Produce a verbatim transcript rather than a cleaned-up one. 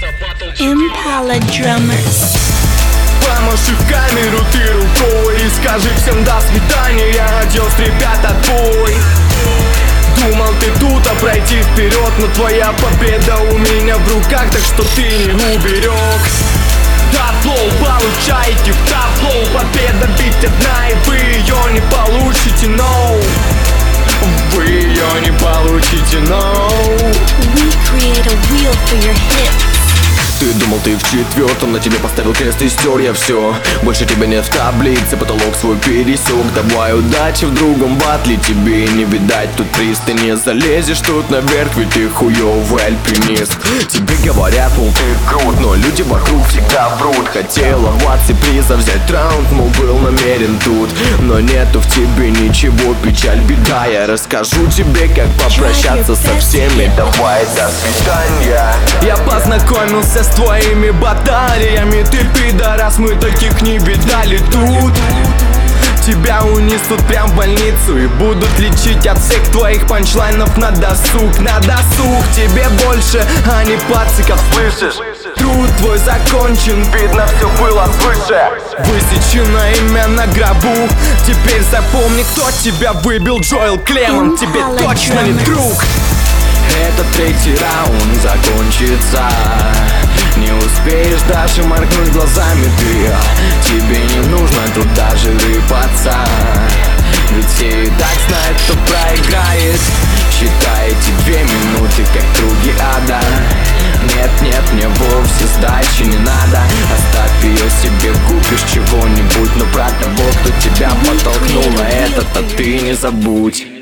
Impala Drummers. Помаши в камеру ты рукой и скажи всем до свидания, я одес, ребята, твой. Думал ты тут, а пройти вперед, но твоя победа у меня в руках, так что ты не уберег. Таплоу, получайте в таплоу, победа ведь одна, и вы ее не получите, no. Вы ее не получите, no. We create a wheel for your hips. Ты думал, ты в четвертом, на тебе поставил крест и стер я все. Больше тебя нет в таблице, потолок свой пересек. Давай удачи в другом батле, тебе не видать тут приз. Ты не залезешь тут наверх, ведь ты хуёвый альпинист. Тебе говорят, мол, ты крут, но люди вокруг всегда врут. Хотел овации приза, взять раунд, мол, был намерен тут. Но нету в тебе ничего, печаль, беда. Я расскажу тебе, как попрощаться со всеми. Давай, до свидания. Я познакомился с твоими баталиями, ты пидорас, мы таких не видали тут. Тебя унесут прям в больницу и будут лечить от всех твоих панчлайнов на досуг. На досуг тебе больше, а не пациков, слышишь? Труд твой закончен, видно все было свыше. Высечено имя на гробу. Теперь запомни, кто тебя выбил, Джоэл Клемент, тебе точно не друг. Этот третий раунд закончится, не успеешь даже моргнуть глазами ты. Тебе не нужно тут даже рыпаться, ведь все и так знают, кто проиграет. Считаете две минуты, как круги ада. Нет, нет, мне вовсе сдачи не надо. Оставь ее себе, купишь чего-нибудь. Но про того, кто тебя подтолкнул на этот, а ты не забудь.